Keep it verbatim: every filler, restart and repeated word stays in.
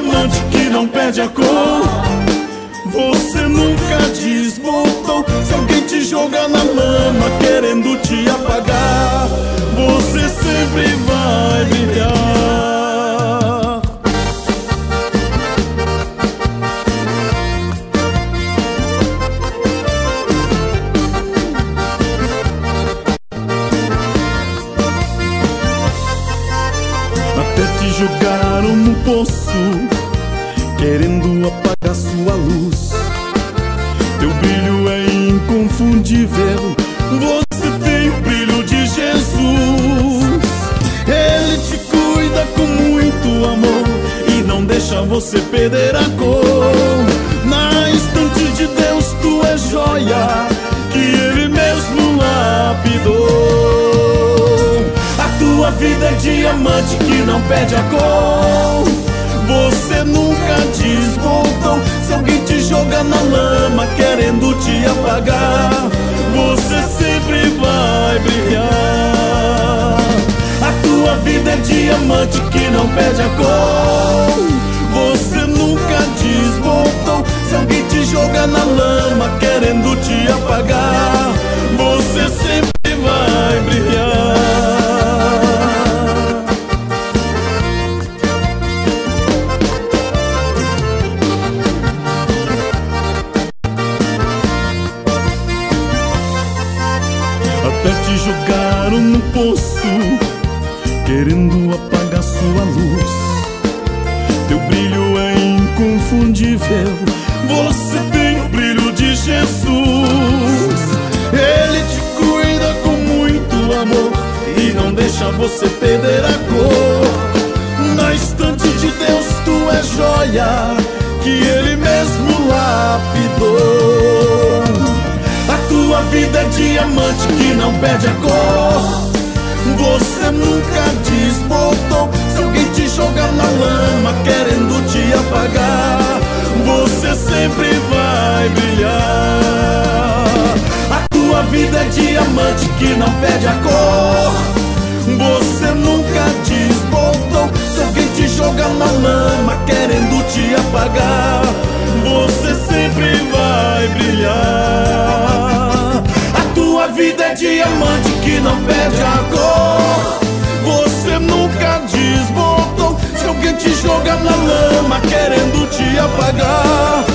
diamante que não perde a cor. Você nunca desbotou. Se alguém te jogar na lama querendo te apagar, você sempre vai brilhar. Até te jogaram no poço querendo apagar sua luz. Teu brilho é inconfundível, você tem o brilho de Jesus. Ele te cuida com muito amor e não deixa você perder a cor. Na estante de Deus tu é joia que Ele mesmo lapidou. A tua vida é diamante que não perde a cor. Você nunca desbotou. Se alguém te joga na lama querendo te apagar, você sempre vai brilhar. A tua vida é diamante que não perde a cor. Você nunca desbotou. Se alguém te joga na lama querendo te apagar, você sempre vai brilhar. Até te jogaram no poço querendo apagar sua luz. Teu brilho é inconfundível, você tem o brilho de Jesus. Ele te cuida com muito amor e não deixa você perder a cor. Na estante de Deus tu é joia que Ele mesmo lapidou. A tua vida é diamante que não perde a cor. Você nunca desbotou. Se alguém te jogar na lama querendo te apagar, você sempre vai brilhar. A tua vida é diamante que não perde a cor. Você nunca desbotou. Se alguém te jogar na lama querendo te apagar, você sempre vai brilhar. A tua vida é diamante que não perde a cor. Você nunca desbotou. Se alguém te jogar na lama querendo te apagar,